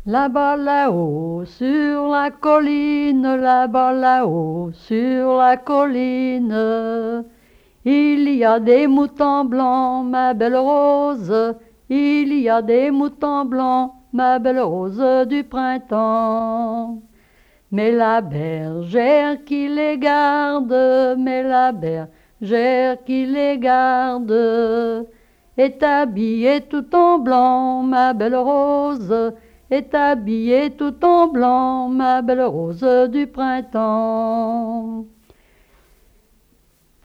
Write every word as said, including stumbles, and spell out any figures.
Là-bas, là-haut, sur la colline, là-bas, là-haut, sur la colline, il y a des moutons blancs, ma belle rose, il y a des moutons blancs, ma belle rose du printemps. Mais la bergère qui les garde, mais la bergère qui les garde, est habillée tout en blanc, ma belle rose, est habillée tout en blanc, ma belle rose du printemps.